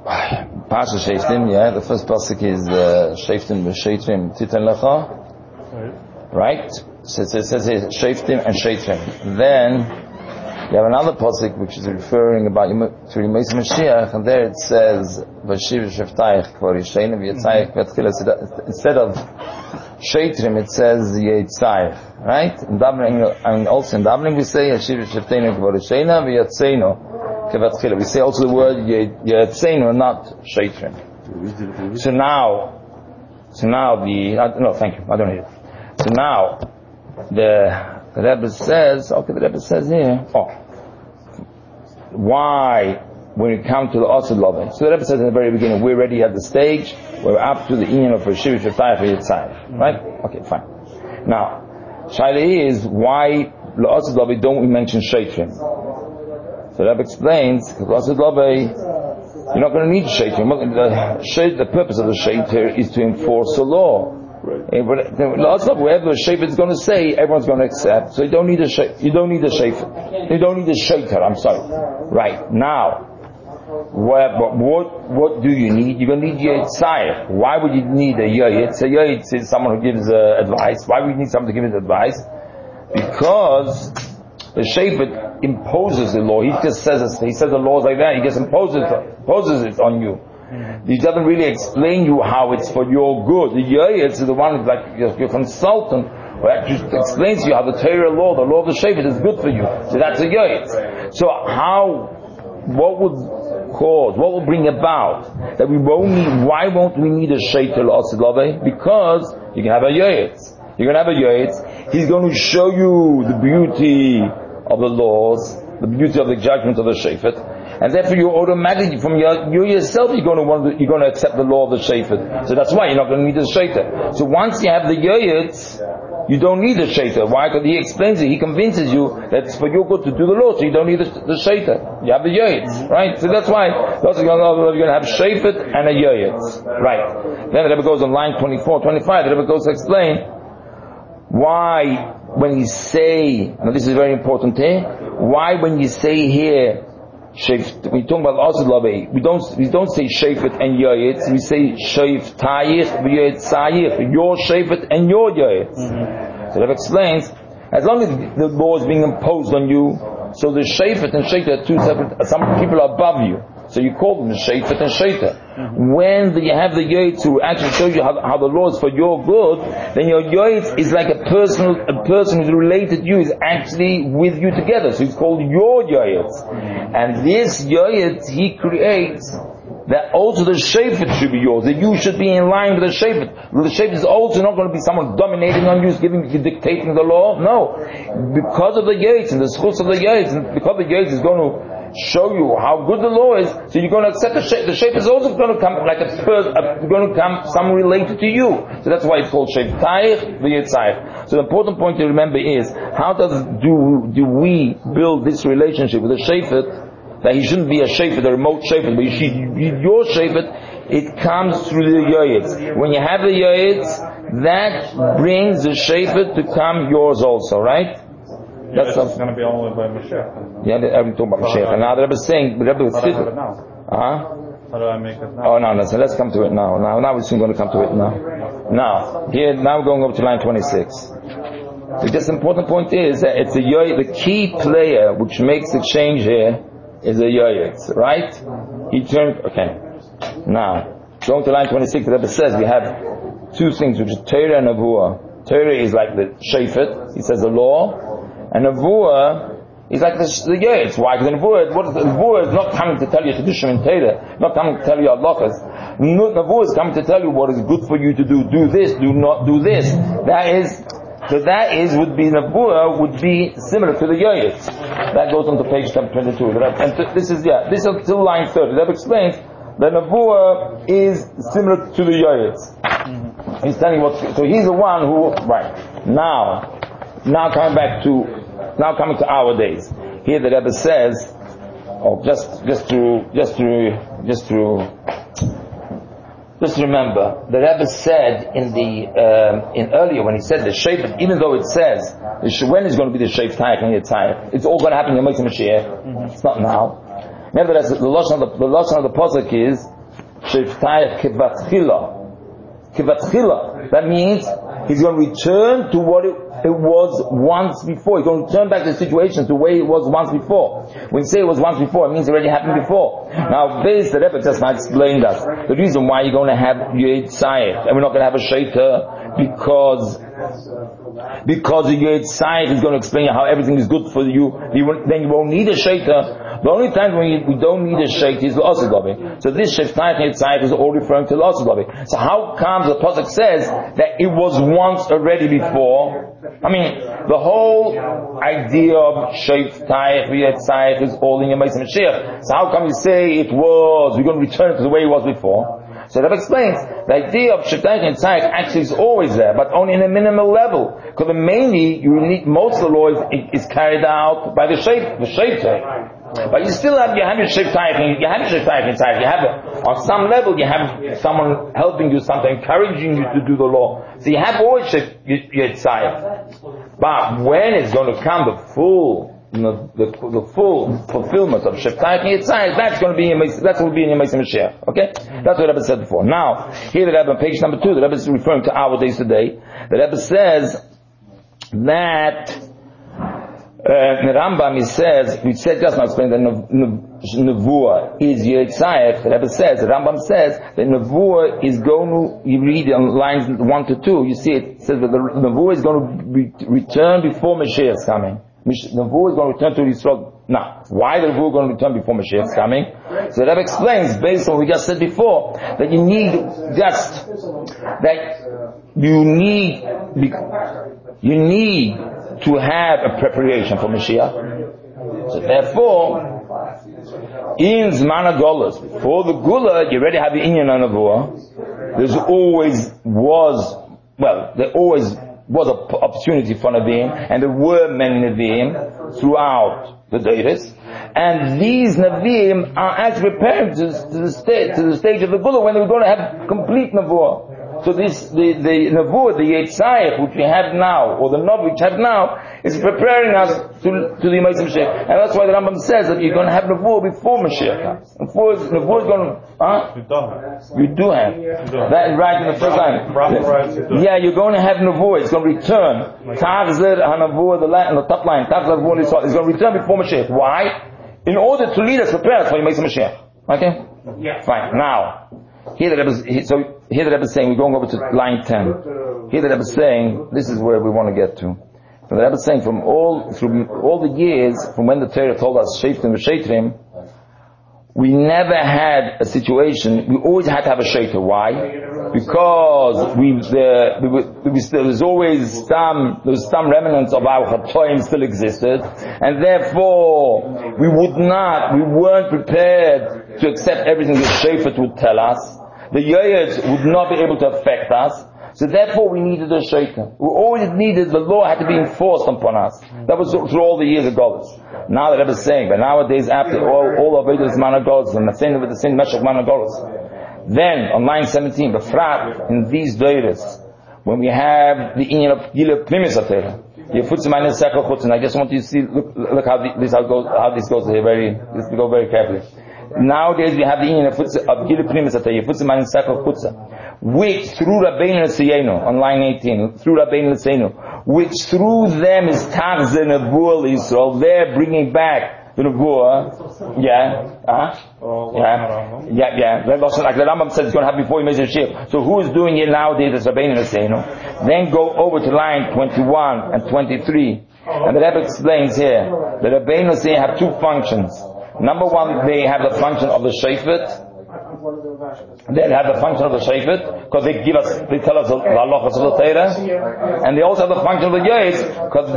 Pasha Sheftim, yeah, the first pasuk is Sheftim v'Sheitrim Titan Lecha, right? So it says here Sheftim and Sheitrim. Then you have another pasuk which is referring about to Yemais Mashiach, and there it says Vashiv Sheftayich Kvar Yishayim V'Yitzayich V'Tchila. Instead of Sheitrim it says Yitzayich, right? And also in Davening we say Vashiv Sheftayich Kvar Yishayim V'Yitzayim. We say also the word Yetzenu, not Sheitrim. So now no, thank you, I don't need it. So now the Rebbe says, the Rebbe says here, why when we come to the Osud Love? So the Rebbe says in the very beginning, we're already at the stage, we're up to the union of Rashiv Shetayach Yitzayach, right? Okay, fine. Now, Shaila is, why the Osud Love don't we mention Sheitrim? So Rebbe explains, because you're not going to need Sheitrim. The purpose of the Sheitr is to enforce the law. Right. Wherever the Sheitr is going to say, everyone's going to accept. So you don't need a Sheitr. You don't need a Sheitr. I'm sorry. Right now, what do you need? You're going to need Yitzayach. Why would you need a Yoyitz? A Yoyitz is someone who gives advice. Why would you need someone to give advice? Because the Sheifet imposes the law. He just says the law is like that. He just imposes it on you. He doesn't really explain you how it's for your good. The Yoyetz is the one who's like your consultant, who actually explains to you how the Torah law, the law of the Sheifet is good for you. So that's a Yoyetz. So what will bring about that why won't we need a Sheiter l'Osid Love? Because you can have a Yoyetz. You're going to have a Yoyetz. He's going to show you the beauty of the laws, the beauty of the judgment of the Sheifet, and therefore you automatically, from you yourself, you're going to accept the law of the Sheifet. So that's why you're not going to need a Sheiter. So once you have the Yoyetz, you don't need a Sheiter. Why? Because he explains it. He convinces you that it's for your good to do the law, so you don't need the Sheiter. You have the Yoyetz, right? So that's why you're going to have Sheifet and a Yoyetz, right? Then the Rebbe goes on line 24, 25. The Rebbe goes to explain why. When you say, now this is very important here, why when you say here, we talk about Osud Love, we don't say Sheifet and Yoyetz, we say Sheftayich v'Yitzayich, your Sheifet and your Yoyetz. So that explains, as long as the law is being imposed on you, so the Sheifet and Sheiter are two separate, some people are above you. So you call them Sheifet and Sheiter. When you have the Yoyetz who actually shows you how the law is for your good, then your Yoyetz is like a person who's related to you, is actually with you together. So it's called your Yoyetz. And this Yoyetz he creates that also the Sheifet should be yours, that you should be in line with the Sheifet. The Sheifet is also not going to be someone dominating on you, dictating the law. No. Because of the Yoyetz and the schools of the Yoyetz, and because the Yoyetz is going to show you how good the law is, so you're going to accept the Sheifet. The Sheifet is also going to come like going to come someone related to you. So that's why it's called Sheftayich v'Yitzayich. So the important point to remember is, how do we build this relationship with the Sheifet, that he shouldn't be a Sheifet, a remote Sheifet, but your Sheifet, it comes through the Yoyetz. When you have the Yoyetz, that brings the Sheifet to come yours also, right? That's going to be only by Mashiach. Yeah, I'm talking about Mashiach. And now the Rebbe is saying, How do I make it now? Oh, no, so let's come to it now. Now we're soon going to come to it now. Now we're going over to line 26. The just important point is that it's the key player which makes the change here is the Yoyetz, right? Okay. Now, going to line 26, the Rebbe says we have two things, which is Torah and Nevuah. Torah is like the Sheifet, he says the law, and Nevuah is like the Yoyetz. Why? Because the Nevuah is not coming to tell you tradition in Torah, not coming to tell you halachas. Nevuah is coming to tell you what is good for you to do. Do this, do not do this. Nevuah would be similar to the Yoyetz. That goes on to page 22. And this is till line 30. That explains that Nevuah is similar to the Yoyetz. He's telling so he's the one who, right, now coming to our days. Here the Rebbe says, just to remember, the Rebbe said in earlier when he said the Sheifet, even though it says when is going to be the Sheftayich and Yitzayich, it's all going to happen in Yemais Mashiach. It's not now. Nevertheless, the lashon of the pasuk is Sheftayach Kivatchila. That means he's going to return to what it was once before. He's going to return back to the situation to the way it was once before. When you say it was once before, it means it already happened before. Now, based the Rebbe just not explained that. The reason why you're going to have Yed Tzayich and we're not going to have a Sheiter because the Yed Tzayich is going to explain how everything is good for you. Then you won't need a Sheiter. The only time when we don't need a Sheiter is the Osir Dabi. So this Sheftayich Yed Tzayich is all referring to the Osir Dabi. So how comes the Pasuk says that it was once already before? I mean, the whole idea of Sheftayich Yed Tzayich is all in Yemais Mashiach. So how come you say we're going to return to the way it was before? So that explains the idea of Sheftayich Yed Tzayich actually is always there, but only in a minimal level. Because mainly you need most of the law is carried out by the Sheiter. But you still have your Sheftayich Yed Tzayich. You have on some level you have someone helping you, something encouraging you to do the law. So you have always Yed Tzayich. But when it's going to come the full fulfillment of Sheftayich Yed Tzayich, that will be in Yemais Mashiach. Okay? That's what the Rebbe said before. Now, here the Rebbe on page number 2, the Rebbe is referring to our days today. The Rebbe says that the Rambam, we said just now explained that Nevuah is Yed Tzayich. The Rebbe says, the Rambam says that Nevuah is going to, you read on lines 1 to 2, you see it says that the Nevuah is going to return before Mashiach is coming. Nevuah is going to return to Yisrael. Now, why the Nevuah going to return before Mashiach is coming? So the Rebbe explains, based on what we just said before, that you need to have a preparation for Mashiach. So therefore, in Zman HaGolus, before the Gula, you already have the Inyan on Nevuah. There always was an opportunity for Nevi'im, and there were many Nevi'im throughout the Deiris, and these Nevi'im are actually preparing to the stage of the Gula when they're going to have complete Nevuah. So the Nevuah, the Yed Tzayich, which we have now, or the Navi which we have now, is preparing us to the Yemais Mashiach. And that's why the Rambam says that you're going to have Nevuah before Mashiach comes. Nevuah is going to, You do have. That right in the first line. Yeah, you're going to have Nevuah. It's going to return. Tachzer HaNevuah, the top line, Tachzer HaNevuah is going to return before Mashiach. Why? In order to lead us, prepare us for Yemais Mashiach. Okay? Yeah. Fine. Now, here the Rebbe is saying, we're going over to line 10. Here the Rebbe is saying, this is where we want to get to. So the Rebbe is saying, through all the years, from when the Torah told us, Sheitrim v'Sheitrim, we never had a situation, we always had to have a Sheiter. Why? Because there's always some remnants of our Chatoim still existed, and therefore, we weren't prepared to accept everything the Sheifet would tell us. The Yoyed would not be able to affect us. So therefore we needed a Sheiter. We always needed, the law had to be enforced upon us. That was through all the years of Golus. Now the Rebbe is saying, but nowadays after all of it is Man HaGolus, and the same with the same Meshach Man HaGolus. Then, on line 17, the Frat, in these Deiris, when we have the Inyan of Gila Primis Atera, I just want you to see, look how this goes here, go very carefully. Nowadays we have the Inyan of Gila Primis Atera, Yefutziman Sechel Chutza, which through Rabbeinu L'Seinu, on line 18, through Rabbeinu L'Seinu, which through them is Tachzer Nevuah Yisrael, they're bringing back the Nevuah, like the Rambam said it's going to happen before Yemais Mashiach. So who is doing it nowadays? It's Rabbeinu L'Seinu. Then go over to line 21 and 23, and the Rebbe explains here, the Rabbeinu L'Seinu have two functions. Number one, they have the function of the Sheifet. They have the function of the Sheifet, because they tell us the halachas of the Torah, and they also have the function of the Yoyed, because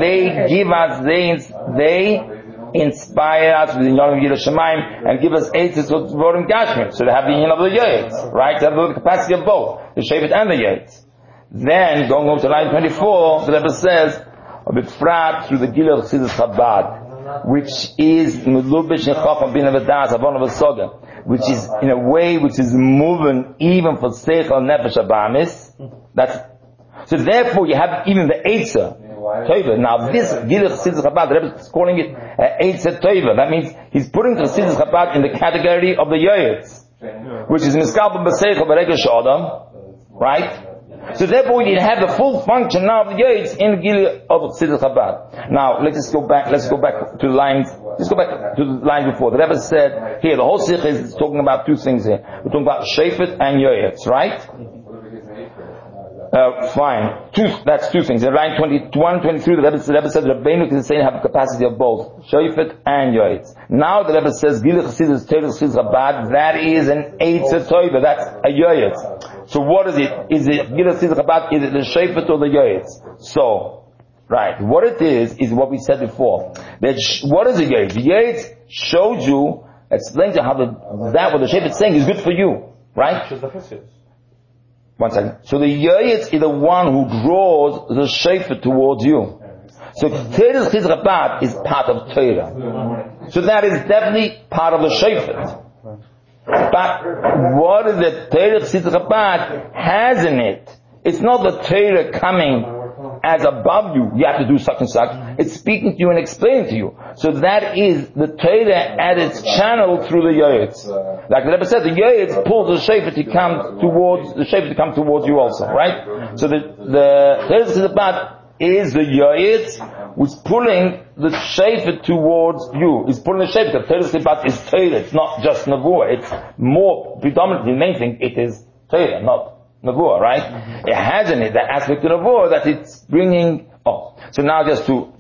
they inspire us with the Yom Yiras Shamayim, and give us eitzes with Vorim Gashmi. So they have the union of the Yoyed, right? They have the capacity of both, the Sheifet and the Yoyed. Then, going over to line 24, the Rebbe says, a befrat through the Gila of Chassidus Chabad, which is Melubish and Chacham Bin Avadas, Avon of Asoga, which is in a way which is moving even for Seichel Nefesh Abamis. So therefore you have even the Eitzah Toiva. Now this Gila Chassidus Chabad, the Rebbe is calling it Eitzah Toiva. That means he's putting the Chassidus Chabad in the category of the Yoyetz. which is Miskabel B'Seichel B'Regesh Adam, right? So therefore we need to have the full function now of the Yates in the Gili of Chassidus Chabad. Now let's go back to the lines. Let's go back to the line before. The Rebbe said here, the whole Sikh is talking about two things here. We're talking about Shefet and Yates, right? Fine. That's two things. In line 21, 23, the Rebbe said Rabbeinu can say have the capacity of both Shefet and Yates. Now the Rebbe says Gili Chassidus Chassidus Chabad, that is an Eitzer Toiva, that's a Yates. So what is it? Is it Gili Chassidus Chabad? Is it the Shefet or the Yates? So, right. What it is what we said before. What is a Yates? The Yates showed you, explains you how what the Shefet is saying is good for you, right? One second. So the Yates is the one who draws the Shefet towards you. So Teres Chassidus Chabad is part of Torah. So that is definitely part of the Shefet. But what is the Torah Chassidus Chabad has in it? It's not the Torah coming as above you. You have to do such and such. It's speaking to you and explaining to you. So that is the Torah at its channel through the Yates. Like the Rebbe said, the Yates pulls the Shefet to come towards you also, right? So the Torah Chassidus Chabad is the Yates who's pulling the Shefet towards you. It's pulling the Shefet. The Torah Chassidus is Torah. It's not just Nevuah. It's more predominantly, the main thing, it is Torah, not Nevuah, right? Mm-hmm. It has in it that aspect of Nevuah that it's bringing. So now just to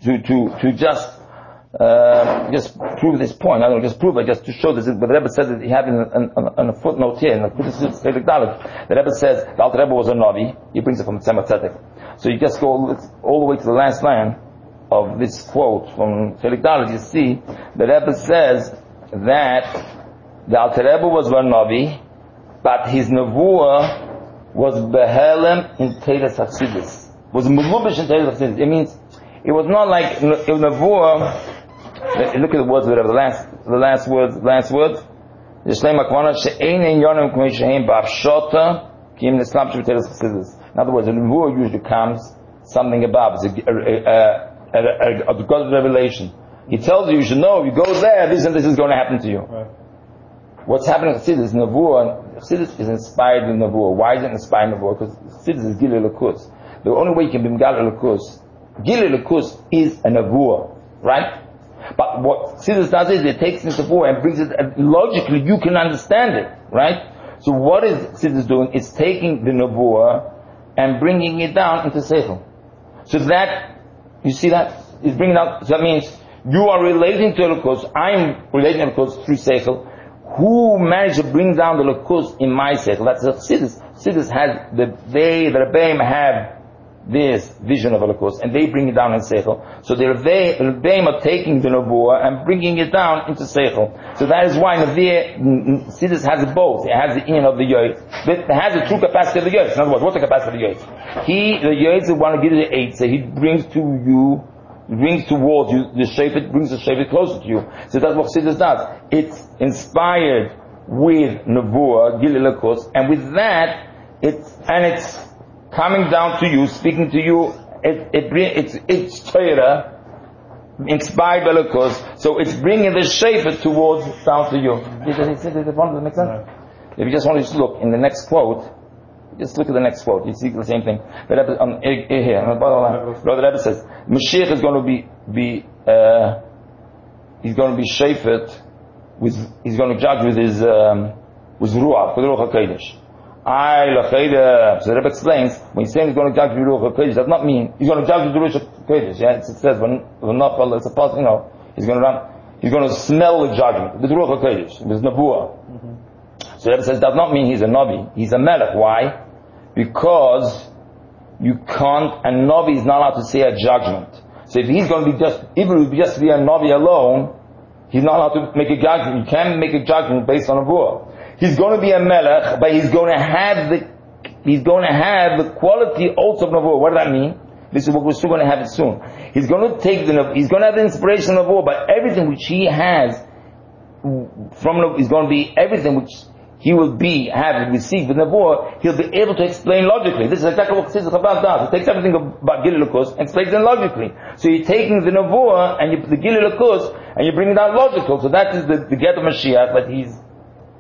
prove this point. I don't just prove it, just to show this. But the Rebbe said that he had in a footnote here in the Kudus Chelik Dalet. The Rebbe says the Alter Rebbe was a Navi. He brings it from Tzemach Tzedek. So you just go all the way to the last line of this quote from Chelik Dalet. You see the Rebbe says that the Alter Rebbe was a Navi, but his Nevuah was behelem in Teres Chassidus. Was melubish in Teres Chassidus. It means it was not like Nevuah. Look at the words of the last words. Yishlem Akvana she'ein yonim k'mei she'ein b'afshota kim nislam she'teres Chassidus. In other words, the Nevuah usually comes something above. It's a God's revelation. He tells you should know. If you go there, this and this is going to happen to you. Right. What's happening in Chassidus, Chassidus is inspired in Nevuah. Why is it inspired in Nevuah? Because Chassidus is Gili Lakus. The only way you can be Gili Lakus, Gili Lakus is a Nevuah, right? But what Chassidus does is it takes this Nevuah and brings it, logically you can understand it, right? So what is Chassidus doing? It's taking the Nevuah and bringing it down into Seichel. So that, you see that? It's bringing out, so that means you are relating to Lakus, I'm relating to Lakus through Seichel. Who managed to bring down the Lakus in my Seichel? That's the Chassidus. Chassidus has, the Rebbeim have this vision of a Lakus, and they bring it down in Seichel. So the Rebbeim are taking the Nevuah and bringing it down into Seichel. So that is why Chassidus has both. It has the in of the Yates. It has the true capacity of the Yates. In other words, what's the capacity of the Yates? The Yates is the one who gives you the eight, so he brings towards you the Shefet, brings the Shefet closer to you. So that's what Chassidus does. It's inspired with Nevuah, Gili Lakus, and with that, it's coming down to you, speaking to you. It's Torah, inspired by Lakus, so it's bringing the Shefet towards down to you. Does it make sense? If you just want to look in the next quote. Just look at the next quote. You see the same thing. The Rebbe, here, the Rebbe says, Mashiach is going to be he's going to be Shefet he's going to judge with his Ruach, with Ruach HaKodesh. So the Rebbe explains, when he's saying he's going to judge with Ruach HaKodesh, does not mean he's going to judge with Ruach HaKodesh. Yeah, it says, it's a part, he's going to smell the judgment with Ruach HaKodesh, with Nevuah. Mm-hmm. So the Rebbe says, does not mean he's a Navi. He's a Melech. Why? Because you can't, a Navi is not allowed to say a judgment. So if he's going to be just be a Navi alone, he's not allowed to make a judgment. You can't make a judgment based on a Nevuah. He's going to be a Melech, but he's going to have the quality also of Nevuah. What does that mean? This is what we're still going to have it soon. He's going to have the inspiration of Nevuah, but everything which he has is going to be everything which he will have received with Nevuah, he'll be able to explain logically. This is exactly what Chassidus Chabad does. He takes everything about Gili Lakus and explains it logically. So you're taking the Nevuah and the Gili Lakus and you bring it out logical. So that is the get of Mashiach, that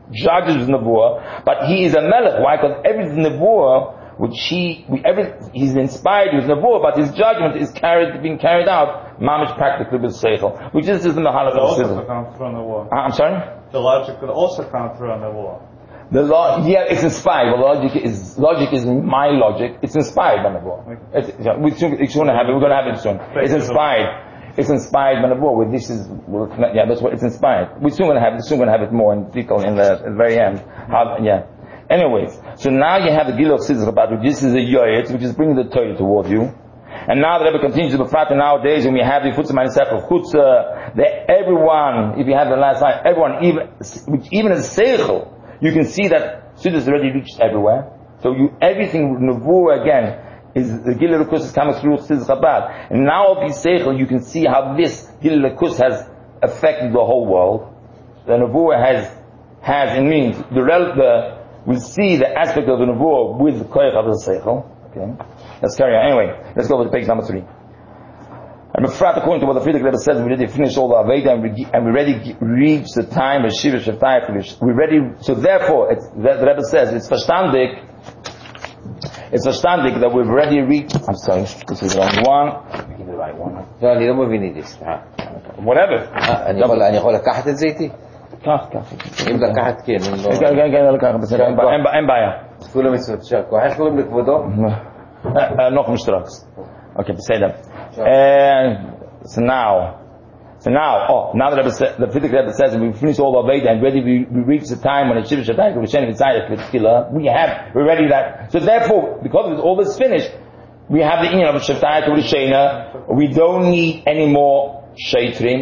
judges with Nebuah, but he is a melech. Why? Because every Nebuah, he's inspired with Nebuah, but his judgment is being carried out, mamish practically with Seichel, which is the Mahalach of the also come through Nebuah. I'm sorry? The logic could also come through Nebuah. It's inspired. Well, logic is my logic. It's inspired by Nebuah. We're going to have it soon. It's inspired. It's inspired by Nebuah. That's what it's inspired. We're soon going to have it more in detail in the very end. Anyways, so now you have the Gilul of Siddur Chabad, which is a Yoyet, which is bringing the Torah towards you. And now the Rebbe continues to be fat nowadays when we have the Chutzah Manisech of Chutzah, that everyone, if you have the last line, everyone, even as Seichel, you can see that Siddur is already reached everywhere. So everything with Nebuah again, is the Gilul Kus is coming through Siddur Chabad. And now of Yisrael, you can see how this Gilul Kus has affected the whole world. The Nebuah it means we see the aspect of the Nebuah with the Koyach of the Seichel. Okay, let's carry on. Anyway, let's go to page number 3. And according to what the Frierdiker Rebbe says, we already finished all the Aveda and we already reached the time of Shiva Shavtayach. We ready. So therefore, the Rebbe says it's verstandig. It's verstandig that we've already reached. I'm sorry, this is the wrong one. Give me the right one. לא, אני לא מבין את זה. Whatever. אני יכול לקחת את זה איתי? קח. אם לקחת כן, כן, לקחת, בסדר, אין בעיה. כולם מצוות שרקו. איך קוראים לכבודו? נוחם שטרוקס. Okay, בסדר. So now that the Frierdiker Rebbe says that we finished all the Veda and ready, we reach the time when it's Shiva Shavtayach, we're ready that. So therefore, because all this finished, we have the inyan of Shavtayach to Rishena. We don't need any more Sheitrim.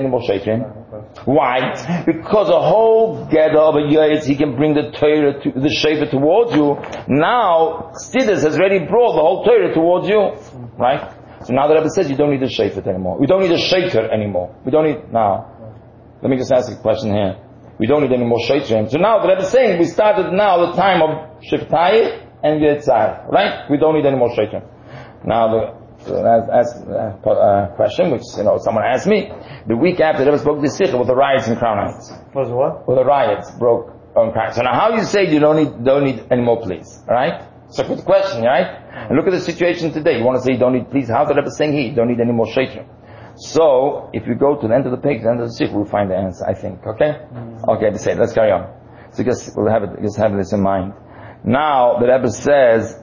Why? Because a whole gather of a Yoyetz, he can bring the Torah, the Shefer towards you. Now, Siddur has already brought the whole Torah towards you. Right? So now the Rebbe says you don't need a Shefer anymore. We don't need a Shefer anymore. Let me just ask a question here. We don't need any more Sheitrim. So now the Rebbe is saying we started now the time of Shavtayach and Yetzirah. Right? We don't need any more Sheitrim. Now that's a question which someone asked me. The week after the Rebbe spoke this Sikha with the riots in Crown Heights. Was what? With the riots broke on Crown Heights. So now how you say you don't need any more police? Alright? It's a good question, right? And look at the situation today. You want to say you don't need police? How's the Rebbe saying here? You don't need any more Sheitrim. So, if you go to the end of the page, the end of the Sikh, we'll find the answer, I think. Okay? Okay, let's carry on. So we'll have this in mind. Now, the Rebbe says,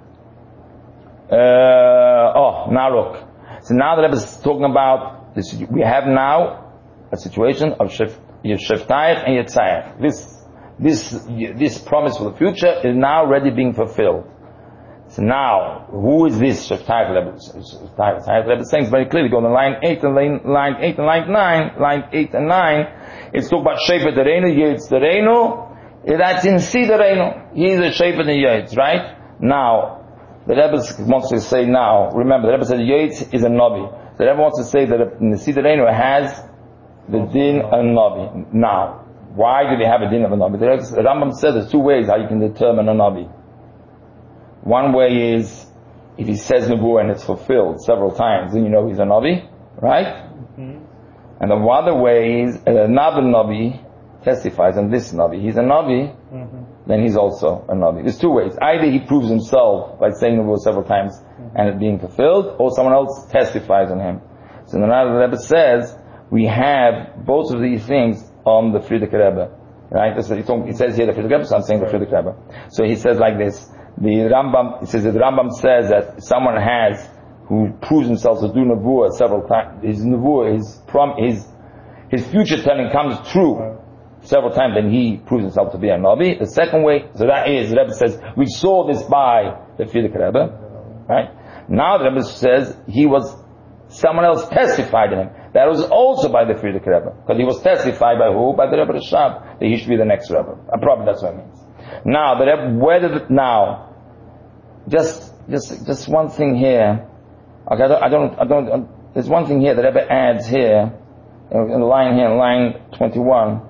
now look. So now the Rebbe is talking about this. We have now a situation of Shavtayach and Yetzirah. This promise for the future is now already being fulfilled. So now, who is this Shavtayach Rebbe is saying very clearly, go to line 8 and line 8 and line 9, line 8 and 9, it's talking about Shefer Dereinu, Yetz Dereinu, that's in Si Dereinu. He's a Shefer and Yetz, right? Now, the Rebbe wants to say now, remember, the Rebbe said Yetz is a Navi. The Rebbe wants to say that the Si Dereinu has the din of Navi. Now, why do they have a din of a Navi? The Rambam says there's 2 ways how you can determine a Navi. One way is, if he says Nebuah and it's fulfilled several times, then you know he's a Navi, right? Mm-hmm. And the other way is, another Navi testifies on this Navi. He's a Navi, then he's also a Navi. There's 2 ways. Either he proves himself by saying Nebuah several times and it being fulfilled, or someone else testifies on him. So now the Rebbe says, we have both of these things on the Frierdiker Rebbe. Right? That's what he says here, the Frierdiker Rebbe, so I'm saying the Frierdiker Rebbe. So he says like this, the Rambam says that someone who proves himself to do Nebuah several times, his Nebuah, his future telling comes true several times, then he proves himself to be a Navi. The second way, so that is, the Rebbe says, we saw this by the Frierdiker Rebbe, right? Now the Rebbe says, someone else testified in him. That was also by the Frierdiker Rebbe, because he was testified by who? By the Rebbe Rashab, that he should be the next Rebbe. Probably that's what it means. Now, the Rebbe, just one thing here. Okay, there's one thing here that Rebbe adds here, in line 21.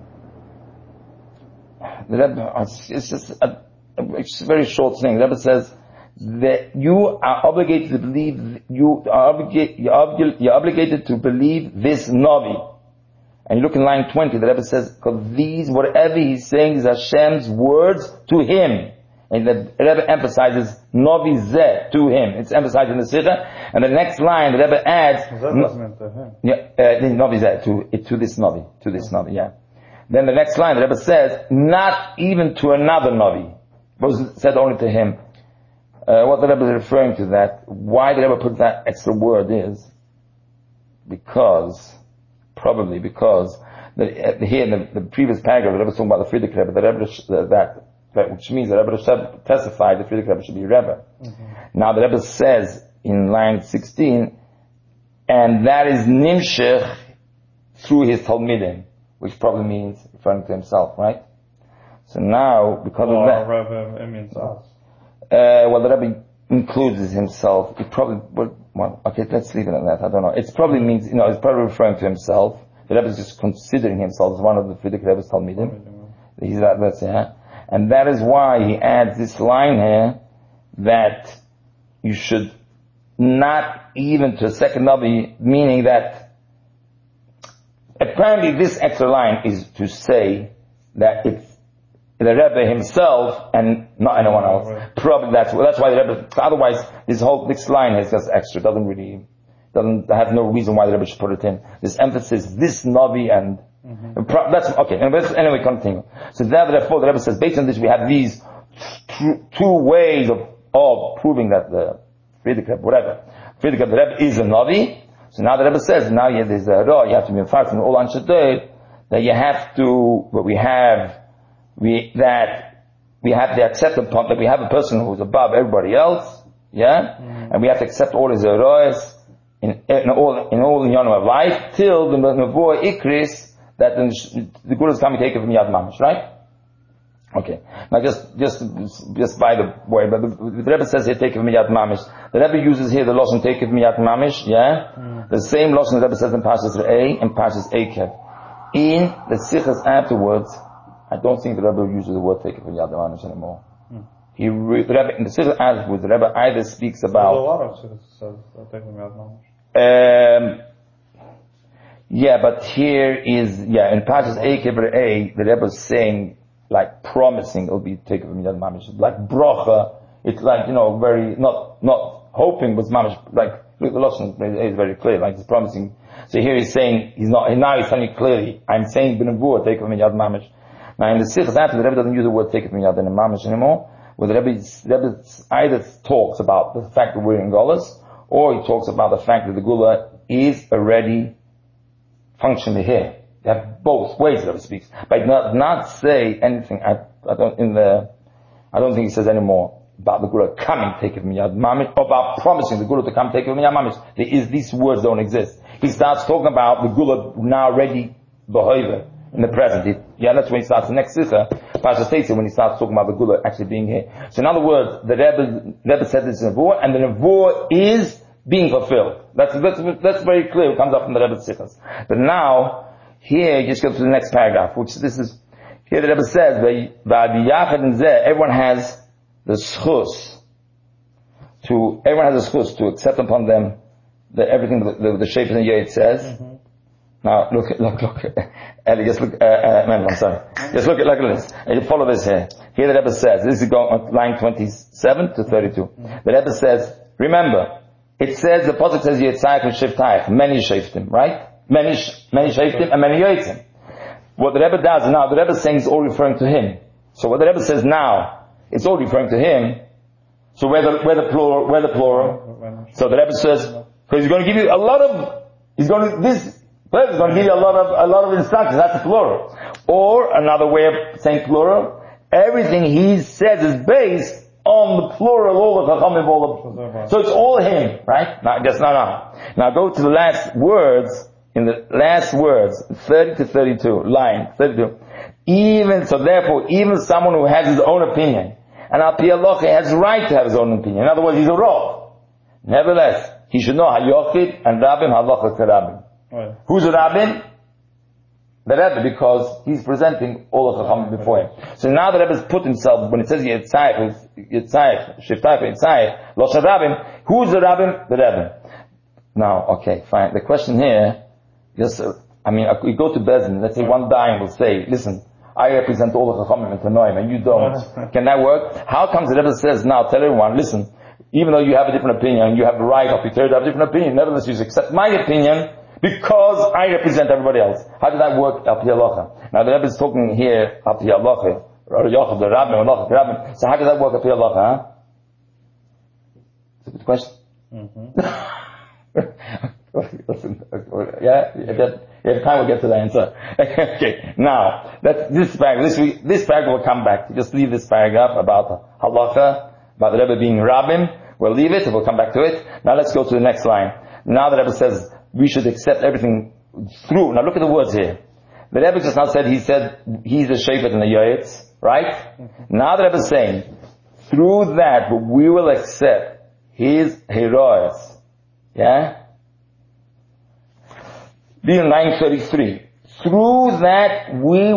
The Rebbe, it's just it's a very short thing. The Rebbe says that you are obligated to believe, you're obligated to believe this Navi. And you look in line 20, the Rebbe says, because these, whatever he's saying is Hashem's words to him. And the Rebbe emphasizes Novi Zeh to him. It's emphasized in the Siddur. And the next line, the Rebbe adds, That was meant to him. Novi Zeh, to this Novi, yeah. Then the next line, the Rebbe says, not even to another Novi. It was said only to him. What the Rebbe is referring to that, why the Rebbe put that extra word is, probably because, here in the previous paragraph, the Rebbe was talking about the Frierdiker Rebbe, the Rebbe, which means the Rebbe testified the Frierdiker Rebbe should be Rebbe. Mm-hmm. Now the Rebbe says in line 16, and that is Nimshech through his Talmidim, which probably means referring to himself, right? So now, because of that, Rebbe, it means us. Well, the Rebbe includes himself. It probably, well, okay, let's leave it at that. I don't know. It probably means, it's probably referring to himself. The Rebbe is just considering himself as one of the Frierdiker Rebbe's Talmidim. He's that's yeah. And that is why he adds this line here, that you should not even to a second Navi, meaning that apparently this extra line is to say that it's the Rebbe himself and not anyone else. Right. Probably that's why the Rebbe, otherwise this line is just extra, has no reason why the Rebbe should put it in. This emphasis, this Navi and that's okay. Anyway, continue. So therefore, the Rebbe says, based on this, we have these two ways of proving that the Frierdiker Rebbe, the Rebbe is a Navi. So now the Rebbe says, now there's a Ra, you have to be fast from all Anshe Torah, that you have to, but we have to accept that we have a person who's above everybody else, and we have to accept all his Erois in all the Yonah of life, till the Nevoah Ikris, that the Guru is coming to take it from Yad Mamish, right? Okay. Now just by the way, but the Rebbe says here, take it from Yad Mamish. The Rebbe uses here the Lashon, take it from Yad Mamish, The same Lashon the Rebbe says in Parshas Re'eh and Parshas Eikev. In the Sichas afterwards, I don't think the Rebbe uses the word take it from Yad Mamish anymore. The Rebbe, in the Sichas afterwards, the Rebbe either speaks about... There's a lot of Sichas says take it from Yad Mamish. But here is, in Parshas Eikev Re'eh, the Rebbe is saying, like promising it'll be taken from Yad Mamish. Like bracha, it's like, very, not hoping, but Mamish, like, the Lashon is very clear, like he's promising. So here he's saying, now he's telling you clearly, I'm saying B'nevuah, take it from Yad Mamish. Now in the Sichas after, the Rebbe doesn't use the word take it from Yad Mamish anymore, where the Rebbe either talks about the fact that we're in Golas, or he talks about the fact that the Gula is already functionally here. You have both ways that he speaks. But not say anything, I don't think he says any more about the Gula coming, take it from Yad Mamish, or about promising the Gula to come take it from Yad Mamish. These words don't exist. He starts talking about the Gula now ready, Behoiver, in the present. That's when he starts the next Sikha, Pasha states it when he starts talking about the Gula actually being here. So in other words, the Rebbe said this in Nevuah, and the Nevuah is being fulfilled. That's very clear. It comes up from the Rebbe's Sikhas. But now, here, you just go to the next paragraph, which here the Rebbe says, everyone has the schus to accept upon them everything the Shefer and Yoed says. Mm-hmm. Now, look, Eli, just look, I'm sorry. Just look at this. And you follow this here. Here the Rebbe says, this is going on line 27 to 32. Mm-hmm. The Rebbe says, remember, it says, the Pasuk says, Yitzayach and Shiftaich, many Sheftim, right? Many Sheftim and many Yotzim. What the Rebbe does now, the Rebbe is saying is all referring to him. So what the Rebbe says now, it's all referring to him. So where the plural? So the Rebbe says, because he's going to give you a lot of, he's going to give you a lot of instructions, that's the plural. Or another way of saying plural, everything he says is based on the plural, all the Chachamim, so it's all him, right? Now go to the last words, 30 to 32, line 32. Even someone who has his own opinion, and Al Pi Halacha has right to have his own opinion. In other words, he's a Rav. Nevertheless, he should know Hayochid and Rabbim Halacha Karabim. Right. Who's a Rabbin? The Rebbe, because he's presenting all the Chachamim before him. So now the Rebbe has put himself, when it says Yitzayach, Shiftayach, Yitzayach, Losh Rabbim, who's the Rabbim? The Rebbe. Now, okay, fine. The question here, just I mean, we go to Bezdin, let's say one dying will say, listen, I represent all the Chachamim and Tanoim and you don't. Can that work? How comes the Rebbe says, now tell everyone, listen, even though you have a different opinion, you have the right of to have a different opinion, nevertheless you accept my opinion because I represent everybody else. How did that work? Al Pi Halacha. Now the Rebbe is talking here, Al Pi Halacha, the Rabbin. So how does that work Al Pi Halacha, huh? It's a good question. Listen, yeah, if time we'll get to the answer. Okay, now, this paragraph will come back. Just leave this paragraph about halacha, about the Rebbe being rabbin. We'll leave it, we'll come back to it. Now let's go to the next line. Now the Rebbe says, we should accept everything through. Now look at the words here. The Rebbe just now said, he's the Shephet and the Yoetz, right? Now the Rebbe is saying, through that, we will accept his heroes. Yeah? Being 933. Through that we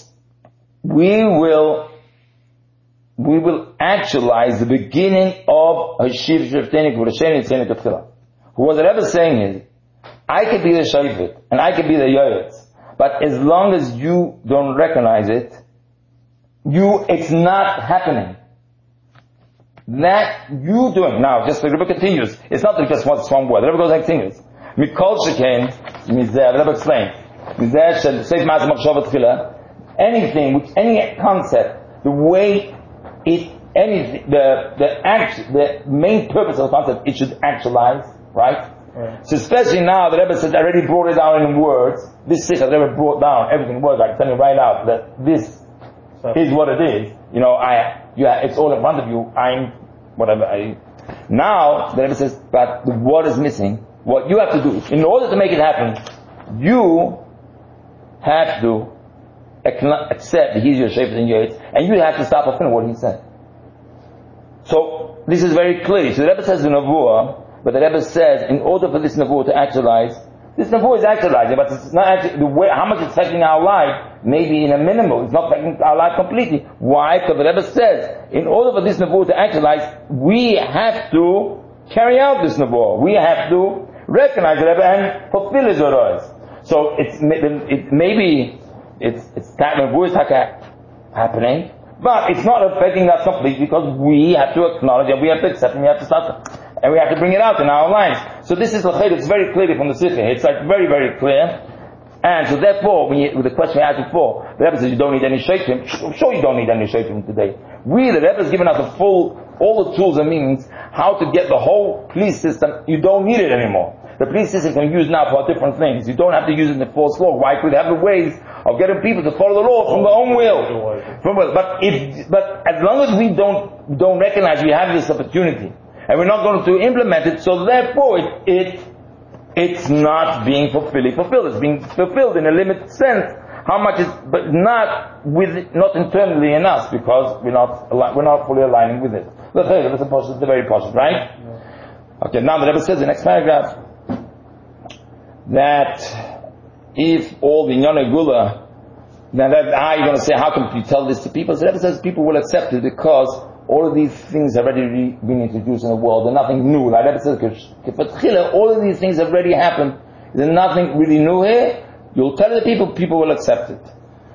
will actualize the beginning of Hashir Sheftenik V'Rasheni Tzenik Tefillah. What the Rebbe is saying is, I could be the Shayfet and I could be the Yoetz, but as long as you don't recognize it, it's not happening. That you doing now, just the Rebbe continues. It's not just one word. The Rebbe goes and continues. Mikol Shekain, the Rebbe explained. Anything, any concept, the way the main purpose of the concept, it should actualize, right? So especially now, the Rebbe says, I already brought it down in words. This sikha, the Rebbe brought down everything in words. I can tell you right out that this is what it is. You know, it's all in front of you. Now, the Rebbe says, but what is missing? What you have to do, in order to make it happen, you have to accept that he's your Shephet and Yoetz, and you have to stop fulfilling what he said. So, this is very clear. So the Rebbe says the Nevuah, but the Rebbe says, in order for this Nevuah to actualize, this Nevuah is actualizing, but it's not actually, how much it's affecting our life, maybe in a minimal, it's not affecting our life completely. Why? Because the Rebbe says, in order for this Nevuah to actualize, we have to carry out this Nevuah. We have to recognize the Rebbe and fulfill his orders. So it's maybe that Nevuah is happening, but it's not affecting us completely because we have to acknowledge and we have to accept and we have to start and we have to bring it out in our lives. So this is it's very clear from the Sikha. It's like very, very clear. And so therefore, with the question we asked before, the Rebbe says you don't need any Shaitim. Sure you don't need any Shaitim today. The Rebbe has given us all the tools and means how to get the whole police system. You don't need it anymore. The police system can be used now for different things. You don't have to use it in the false law. Why? Because we have the ways of getting people to follow the law from their own will. But as long as we don't recognize we have this opportunity, and we're not going to implement it, so therefore it's not being fulfilled. It's being fulfilled in a limited sense. How much is, but not internally in us, because we're not fully aligning with it. That's the very positive, right? Yeah. Okay, now the Rebbe says in the next paragraph that if all the Inyan Gula, now that you're going to say, how can you tell this to people? So the Rebbe says people will accept it because all of these things have already been introduced in the world. They're nothing new. Like Rebbe says, all of these things have already happened. There's nothing really new here. You'll tell the people will accept it.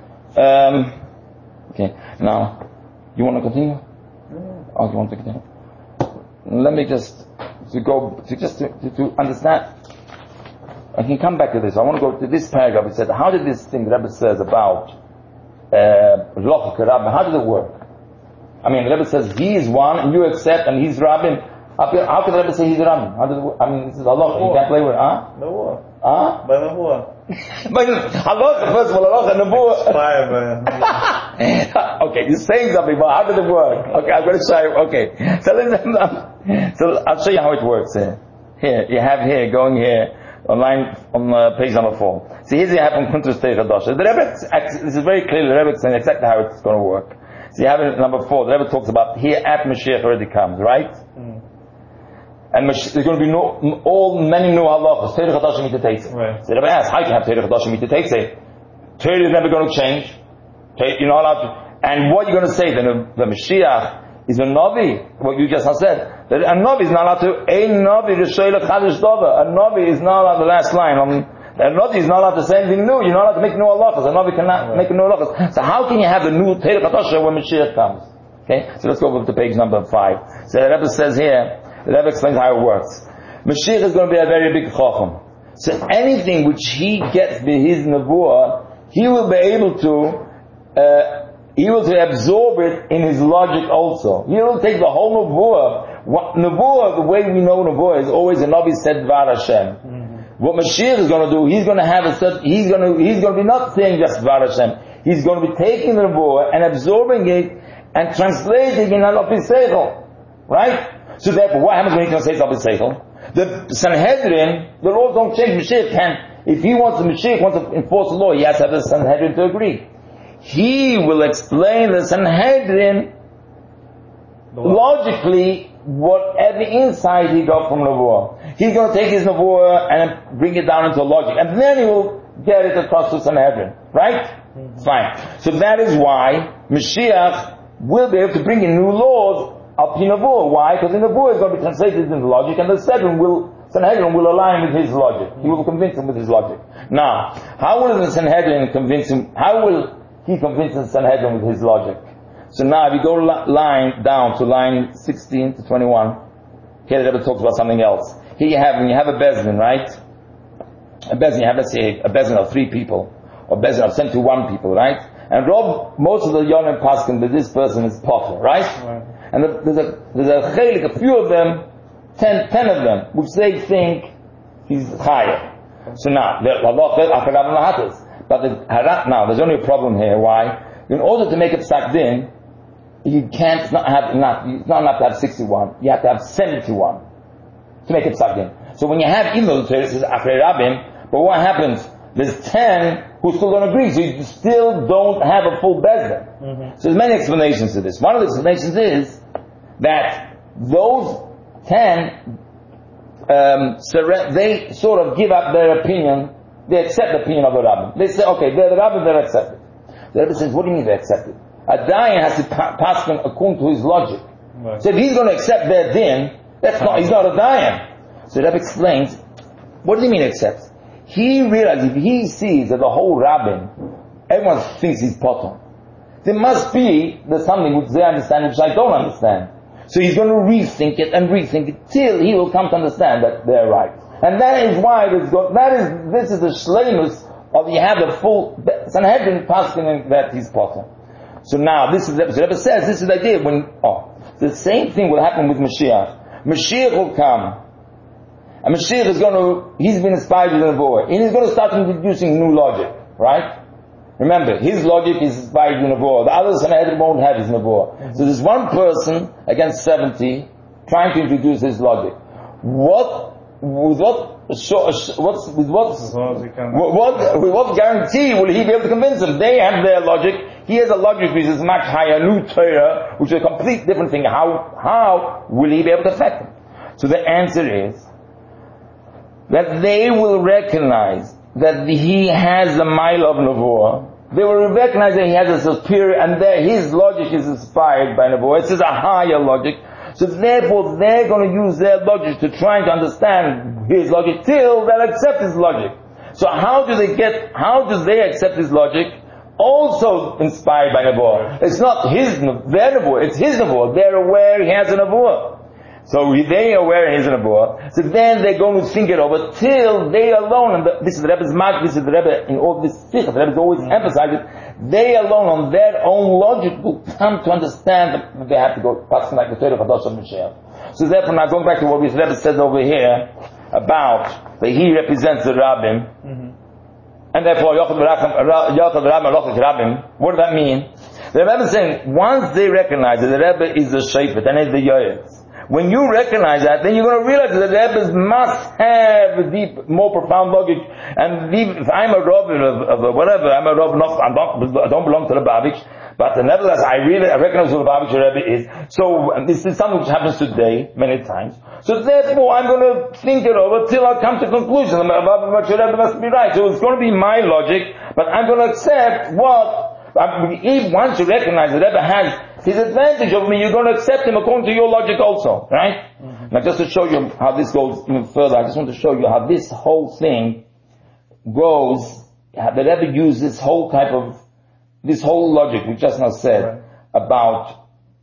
Okay, now, you want to continue? Oh, you want to continue? Let me to understand. I can come back to this. I want to go to this paragraph. It said, how did this thing Rebbe says about Lochak Rabbi, how did it work? I mean, the Rebbe says he is one, and you accept, and he's Rabbin. How can the Rebbe say he's Rabbin? This is Allah. You can't play with it, huh? Nevuah. Huh? By Nevuah. But halacha, first of all, halacha, Nevuah. Okay, you're saying something, but how does it work? Okay, I'm going to show you. Okay, so I'll show you how it works here. Here, you have here, going here, on page number 4. See, here's the have from Kuntrus Teich Hadasha. The Rebbe, this is very clear, the Rebbe explains exactly how it's going to work. So you have it at number 4, the Rebbe talks about here at Mashiach already comes, right? And there's going to be many new halachas. Teirah Chadashim Mitateitze. Right. So the Rebbe asks, how can you have Teirah Chadashim Mitateitze? Teirah is never going to change. You're not allowed to. And what you're going to say, then the Mashiach is a Navi, what you just said. That a Navi is not allowed to, a Navi is not allowed, the last line on A Navi is not allowed to say anything new. You're not allowed to make new halachas. A Navi cannot make new halachas. So how can you have a new Torah Chadasha when Mashiach comes? Okay, so let's go over to page number 5. So the Rebbe says here, the Rebbe explains how it works. Mashiach is going to be a very big chacham. So anything which he gets by his nevuah, he will be able to absorb it in his logic also. He will take the whole nevuah. Nevuah, the way we know nevuah, is always a Navi said Dvar Hashem. What Mashiach is going to do, he's going to have he's going to be not saying just Dvar Hashem. He's going to be taking the nevuah and absorbing it and translating in Al Seichel. Right? So therefore, what happens when he translates Al Seichel? The Sanhedrin, the laws don't change. Mashiach can, if he wants, the Mashiach wants to enforce the law, he has to have the Sanhedrin to agree. He will explain the Sanhedrin logically whatever insight he got from Nevuah. He's going to take his Nevuah and bring it down into logic. And then he will get it across to Sanhedrin. Right? Fine. So that is why Mashiach will be able to bring in new laws of Nevuah. Why? Because the Nevuah is going to be translated into logic, and the Sanhedrin will align with his logic. He will convince him with his logic. Now, how will the Sanhedrin convince him? How will he convince the Sanhedrin with his logic? So now, if you go line down to line 16 to 21, here the Rebbe talks about something else. Here when you have a Bezdin, right? A Bezdin, you have, let's say, a Bezdin of 3 people, or Bezdin of 71 people, right? And most of the Yonim Paskin that this person is Potter, right? And there's a chelik, a few of them, 10 of them, which they think he's higher. So now, but now, there's only a problem here. Why? In order to make it psak din, you can't it's not enough to have 61. You have to have 71 to make it psak din. So when you have, even though the Torah says Achrei Rabim, but what happens? There's 10 who still don't agree, so you still don't have a full Bezdin. So there's many explanations to this. One of the explanations is that those 10, they sort of give up their opinion, they accept the opinion of the Rabbin. They say, okay, they're the Rabbin, they're accepted. The Rebbe says, what do you mean they accepted? A Dayan has to pass them according to his logic. Right. So if he's going to accept their din, he's not a Dayan. So the Rebbe explains, what do you mean accept? He realizes if he sees that the whole Rabbin, everyone thinks he's Potter, there must be there's something which they understand which I don't understand. So he's going to rethink it till he will come to understand that they're right. And that is why this is the shleimus of you have the full Sanhedrin paskin that he's Potter. So now this is the Rebbe says this is the idea the same thing will happen with Mashiach. Mashiach will come. And Mashiach he's been inspired with the Nevuah. And he's going to start introducing new logic, right? Remember, his logic is inspired with the Nevuah. The other Sanhedrin won't have his Nevuah. So there's one person against 70 trying to introduce his logic. With what guarantee will he be able to convince them? They have their logic. He has a logic which is much higher, new Torah, which is a complete different thing. How will he be able to affect them? So the answer is that they will recognize that he has the mile of Nevuah. They will recognize that he has a superior, and that his logic is inspired by Nevuah. It's a higher logic. So therefore, they're going to use their logic to try to understand his logic till they'll accept his logic. So how do they accept his logic? Also inspired by Nevuah. It's not their Nevuah, it's his Nevuah. They're aware he has a Nevuah. So they are aware he has a Nevuah. So then they're going to think it over till they alone, and this is the Rebbe's mark, this is the Rebbe, in all this fiqh, the Rebbe always emphasizes, they alone on their own logic will come to understand that they have to go passing like the Torah Chadash of Mashiach. So therefore now going back to what the Rebbe says over here, about that he represents the Rabbim, and therefore Yochad Rabbim, what does that mean? The Rebbe is saying, once they recognize that the Rebbe is the Shefet and is the Yoyetz, when you recognize that, then you're going to realize that the Rebbe must have a deep, more profound logic. And if I'm a Rav of whatever, I'm a Rav, I don't belong to the Lubavitch, but nevertheless, I recognize who the Lubavitch Rebbe is. So this is something which happens today, many times. So therefore, I'm going to think it over till I come to a conclusion. The Lubavitch Rebbe must be right. So it's going to be my logic, but I'm going to accept once you recognize the Rebbe has his advantage over me, you're going to accept him according to your logic also, right? Now just to show you how this goes even further, I just want to show you how this whole thing goes, the Rebbe used this whole logic we just now said about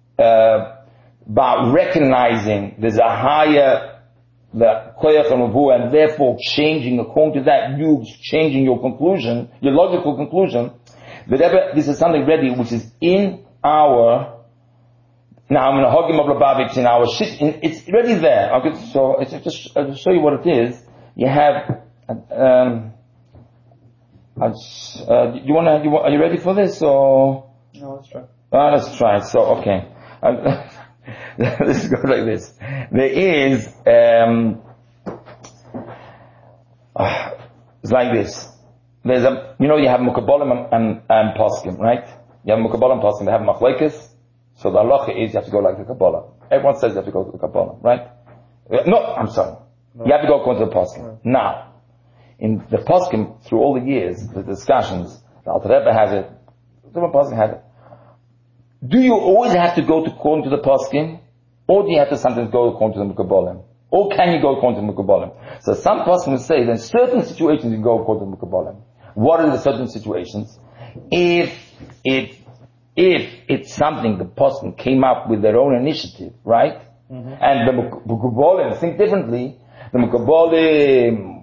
recognizing there's a higher, the koyach and nevuah, and therefore changing according to that, you changing your conclusion, your logical conclusion. The Rebbe, this is something ready which is in our, now I'm in a Hogim of Lubavitch, in our shit, it's already there. Okay, so I'll show you what it is. You have, are you ready for this, or? No, let's try. Let's try it. So, okay. This goes like this. There is, it's like this. There's you have Mukabolim and Poskim, right? You have Mukabolim and Poskim, they have Machlekes. So the halacha is you have to go like the Kabbalah. Everyone says you have to go to the Kabbalah, right? No, I'm sorry. No. You have to go according to the Poskim. No. Now, in the Poskim, through all the years, the discussions, the Alter Rebbe has it, different Poskim have it. Do you always have to go according to the Poskim? Or do you have to sometimes go according to the Mukabolim? Or can you go according to the Mukabolim? So some Poskim will say that in certain situations you can go according to the Mukabolim. What are the certain situations? If it's something the Poskim came up with their own initiative, right? Mm-hmm. And the Mukabolim think differently. The Mukabolim,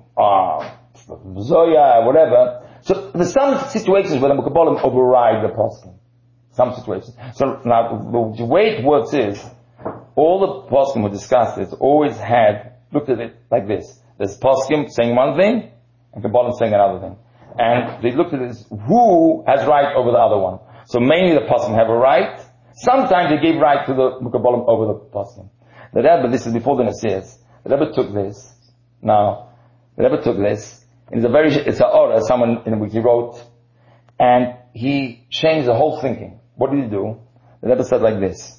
Zoya, whatever. So there's some situations where the Mukabolim override the Poskim. Some situations. So now the way it works is, all the Poskim who discussed it always looked at it like this. There's Poskim saying one thing, and Kabbalah saying another thing. And they looked at it as who has right over the other one. So mainly the Poskim have a right. Sometimes they gave right to the Kabbalah over the Poskim. The Rebbe, this is before the Nasias, the Rebbe took this. Now, the Rebbe took this, and it's a order, someone in which he wrote, and he changed the whole thinking. What did he do? The Rebbe said like this.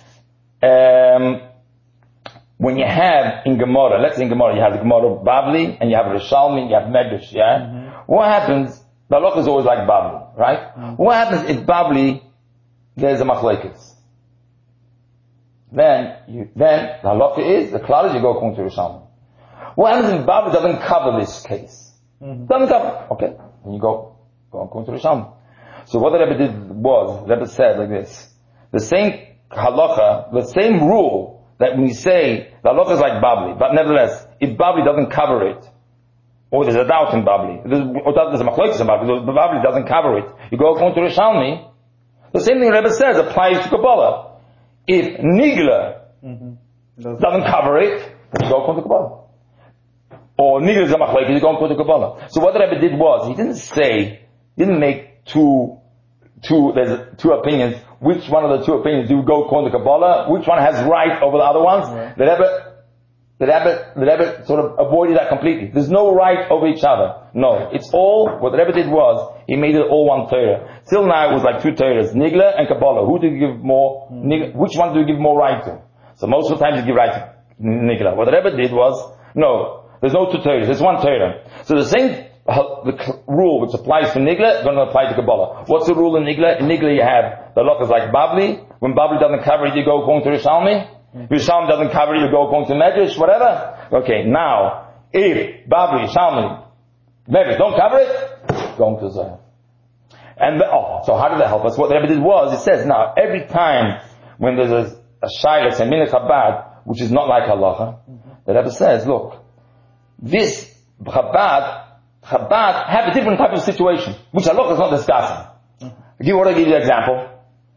When you have in Gemara, let's say in Gemara, you have the Gemara of Bavli, and you have Rishalmi, you have Medrash, yeah? Mm-hmm. What happens, the halacha is always like Bavli, right? Mm-hmm. What happens if Bavli, there's a machlekes? Then the halacha is, the klal is you go according to Rishalmi. What happens if Bavli doesn't cover this case? Mm-hmm. Doesn't cover, okay, then you go according to Rishalmi. So what the Rebbe did was, the Rebbe said like this, the same halacha, the same rule, that when we say, the halacha is like Babli, but nevertheless, if Babli doesn't cover it, or there's a doubt in Babli, or there's a machlokes in Babli, but Babli doesn't cover it, you go according to Rishalmi, the same thing the Rebbe says applies to Kabbalah. If Nigla doesn't cover it, then you go according to Kabbalah. Or Nigla is a machlokes, you go according to Kabbalah. So what the Rebbe did was, he didn't make there's two opinions. Which one of the two opinions do you go according to Kabbalah? Which one has right over the other ones? Right. The Rebbe sort of avoided that completely. There's no right over each other. No. It's all, what the Rebbe did was, he made it all one Torah. Till now it was like two Torahs, Nigla and Kabbalah. Who do you give more, which one do you give more right to? So most of the time you give right to Nigla. What the Rebbe did was, no, there's no two Torahs, there's one Torah. So the same the rule which applies to Nigla is going to apply to Kabbalah. What's the rule in Nigla? In Nigla you have, the halacha is like Babli. When Babli doesn't cover it, you go according to Rishalmi. If Rishalmi doesn't cover it, you go according to Medrash, whatever. Okay, now, if Babli, Rishalmi, Medrash don't cover it, go to Zohar. And, so how did that help us? What the Rebbe did was, it says, now, every time when there's a shayla, say, Minach Chabad, which is not like halacha, the Rebbe says, look, this Chabad have a different type of situation, which halacha is not discussing. I'll give you the example.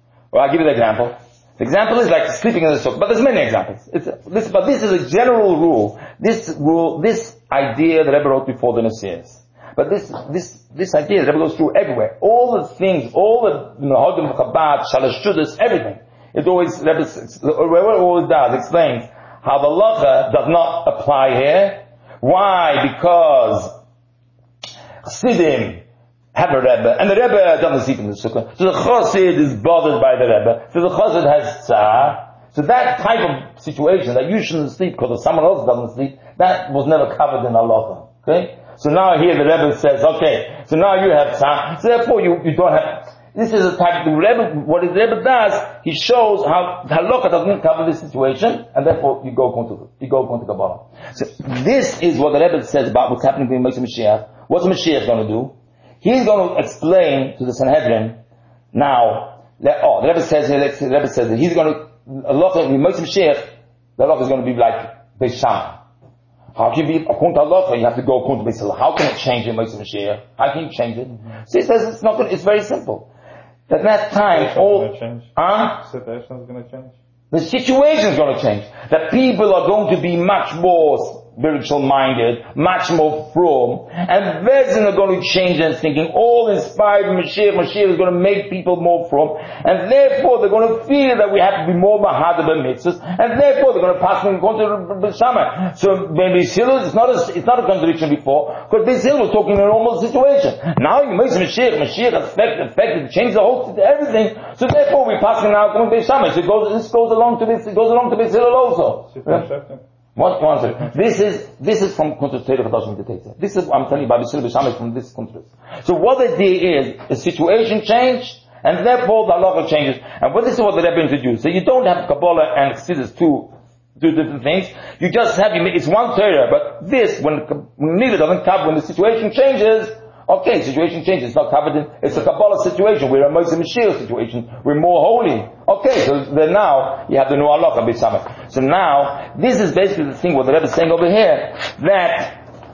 The example is like sleeping in the sukkah, but there's many examples. But this is a general rule. This idea that Rebbe wrote before the Nasias. But this idea that Rebbe goes through everywhere. All the things, all the Hagim Chabad, Shalosh Shudas, everything. It always explains how the halacha does not apply here. Why? Because Chassidim have a Rebbe, and the Rebbe doesn't sleep in the sukkah. So the Chassid is bothered by the Rebbe. So the Chassid has tzar. So that type of situation, that you shouldn't sleep because someone else doesn't sleep, that was never covered in halacha. Okay? So now here the Rebbe says, okay, so now you have tzar. So therefore you don't have, This is a type of the Rebbe, what the Rebbe does, he shows how halakha doesn't cover this situation, and therefore you go according to Kabbalah. So this is what the Rebbe says about what's happening between Moshe and Mashiach. What's Mashiach going to do? He's going to explain to the Sanhedrin, now, the Rebbe says that he's going to, halakha, Moshe and Mashiach, the halakha is going to be like Beis Shammai. How can you be according to halakha? You have to go according to Beis Hillel. How can it change in Moshe Mashiach? How can you change it? So he says it's not good. It's very simple. At that time, situation is going to change. The situation is going to change. That people are going to be much more spiritual minded, much more from, and Bezin are going to change their thinking, all inspired by Mashiach. Mashiach is going to make people more from, and therefore they're going to feel that we have to be more Bahadar mitzvahs, and therefore they're going to pass them according to Beis Shammai. So maybe it's not a contradiction before, because Beis Hillel was talking in a normal situation. Now you make Mashiach affected, change the whole everything. So therefore we pass them now according to Beis Shammai. So this goes along to Beis Hillel also. One second. This is from Kuntrus Torah Chadashim Meditator. This is, I'm telling you, Beis Hillel B'Shammai from this Kuntrus. So what the idea is, the situation changed, and therefore the halakha changes. And this is what the Rebbe introduced. So you don't have Kabbalah and Chassidus two different things. You just have, it's one Torah, but this, when neither doesn't cover, when the situation changes, okay, situation changes, it's not covered in, it's a Kabbalah situation, we're a Moshe Mashiach situation, we're more holy. Okay, so then now, you have the new halakha, Beis Shammai. So now, this is basically the thing, what the Rebbe is saying over here, that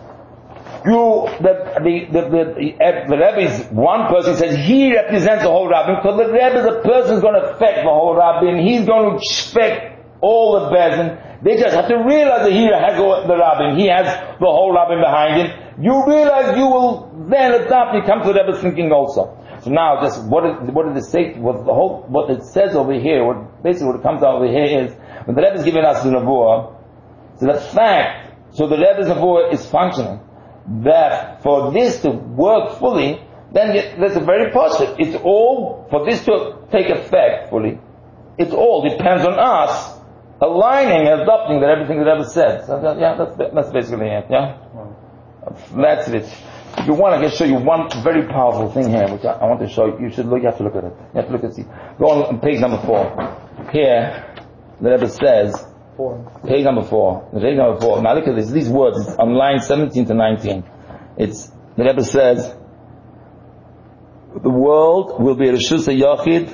the Rebbe is one person, says he represents the whole Rabbin, because the Rebbe is a person who's going to affect the whole Rabbin, he's going to affect all the Bezin. They just have to realize that he has the Rabbin, he has the whole Rabbin behind him. You realize you will then adopt, you come to the Rebbe's thinking also. So now, just what did it say? What it says over here, what it comes out over here is, when the Rebbe is giving us the Nevuah, so the fact, so the Rebbe's Nevuah is functioning, that for this to work fully, then that's a very positive. It's all, for this to take effect fully, it all depends on us aligning and adopting that everything that Rebbe said. So that's basically it, yeah? That's it. If you want, I can show you one very powerful thing here, which I want to show you. You have to look at it. You have to look at it. Go on page number 4. Here, the Rebbe says, page number 4. Now look at this. These words, it's on line 17 to 19. The Rebbe says, the world will be a Reshus HaYachid,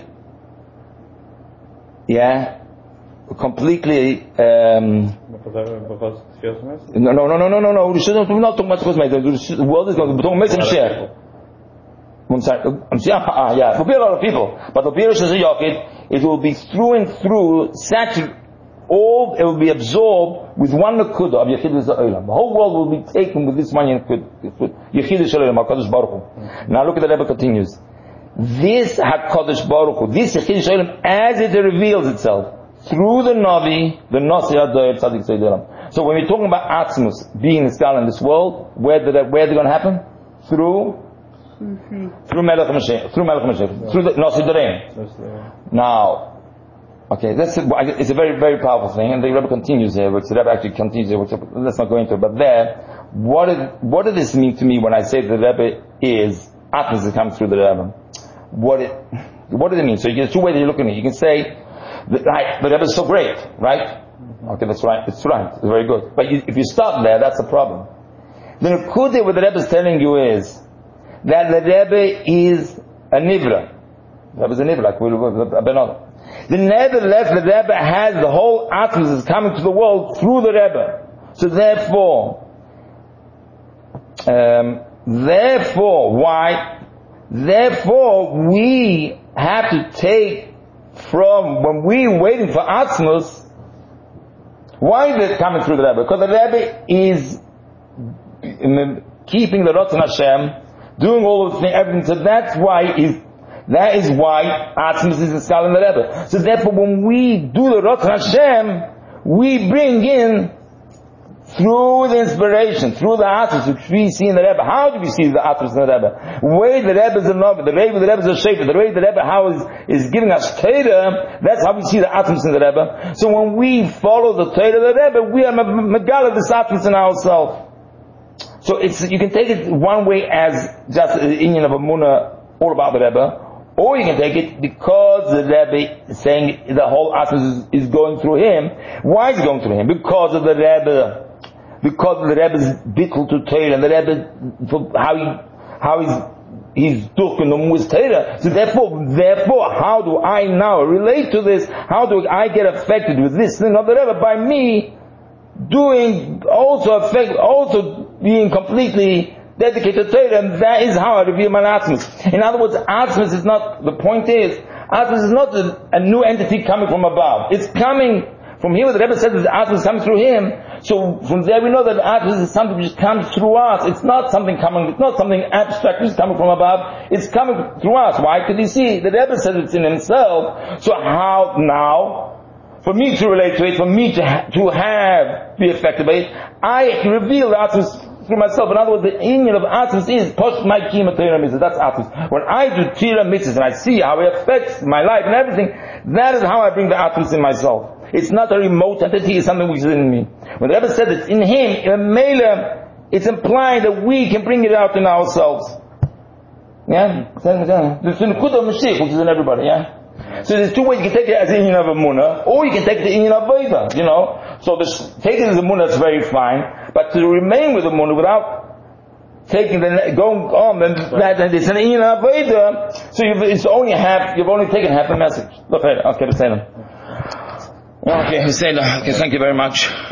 completely, no. We shouldn't, we're not talking about the world is going to be talking about Mashiach. There'll be a lot of people, but the Reshus HaYachid, it will be through and through, it will be absorbed with one Nakuda of Yechidus Ha'olam. The whole world will be taken with this one Yechidus Ha'olam, HaKadosh Baruch Hu. Now look at the Rebbe continues. This HaKadosh Baruch Hu, this Yechidus Ha'olam, as it reveals itself, through the Navi, the Nasi Adoyer Tzadik Tzeidelam. So when we're talking about Atzmus being installed in this world, where they're going to happen? Through Melech Mashiach, through the Nasi Doreim. Now, okay, it's a very, very powerful thing, and the Rebbe continues here, which the Rebbe actually continues here, which let's not go into it, but there, what did this mean to me when I say the Rebbe is, Atzmus is coming through the Rebbe? What did it mean? So there's two ways you look at it. You can say, the Rebbe is so great, right? Okay, that's right. It's very good. But if you stop there, that's a problem. The Nekudah what the Rebbe is telling you is that the Rebbe is a Nivra. The Rebbe is a Nivra, like nevertheless, the Rebbe has the whole Atzmus is coming to the world through the Rebbe. So therefore, we have to take from when we're waiting for Atzmus, why is it coming through the Rebbe? Because the Rebbe is keeping the Ratzon Hashem, doing all of the things, everything. So that is why Atzmus is installed in the Rebbe. So therefore, when we do the Ratzon Hashem, we bring in through the inspiration, through the Atzmus, which we see in the Rebbe. How do we see the Atzmus in the Rebbe? The way the Rebbe is a Navi, the way the Rebbe is a Shefer, the way the Rebbe is giving us Torah, that's how we see the Atzmus in the Rebbe. So when we follow the Torah of the Rebbe, we are Megala this Atzmus in ourselves. So you can take it one way as just an Inyan of Amunah, all about the Rebbe, Or you can take it because the Rebbe is saying the whole Atzmus is going through him. Why is it going through him? Because of the Rebbe. Because of the Rebbe's bittul to Torah, and the Rebbe, how he's talking to his Torah. So therefore, how do I now relate to this? How do I get affected with this thing of the Rebbe? By me also being completely dedicated to Torah, and that is how I reveal my Atzmus. In other words, Atzmus is not, the point is, Atzmus is not a new entity coming from above. It's coming from here. The Rebbe says that Atzmus is coming through him. So from there we know that Atzmus is something which comes through us. It's not something abstract, which is coming from above. It's coming through us. Why? Because you see, the Rebbe says it's in himself. So how now, for me to relate to it, for me to be affected by it, I reveal the Atzmus through myself. In other words, the union of Atzmus is post my kima Torah mitzvah. That's Atzmus. When I do Torah mitzvahs and I see how it affects my life and everything, that is how I bring the Atzmus in myself. It's not a remote entity, it's something which is in me. When the Rebbe said it's in him, it's implying that we can bring it out in ourselves. Yeah? There's the Nekuda of Mashiach, which is in everybody, yeah? So there's two ways. You can take it as an inyan of Emunah, or you can take it as an inyan of Veda, So take it as Emunah, that's very fine, but to remain with Emunah without going on, then it's an inyan of Veda, so you've only taken half the message. Okay, say them. Okay, thank you very much.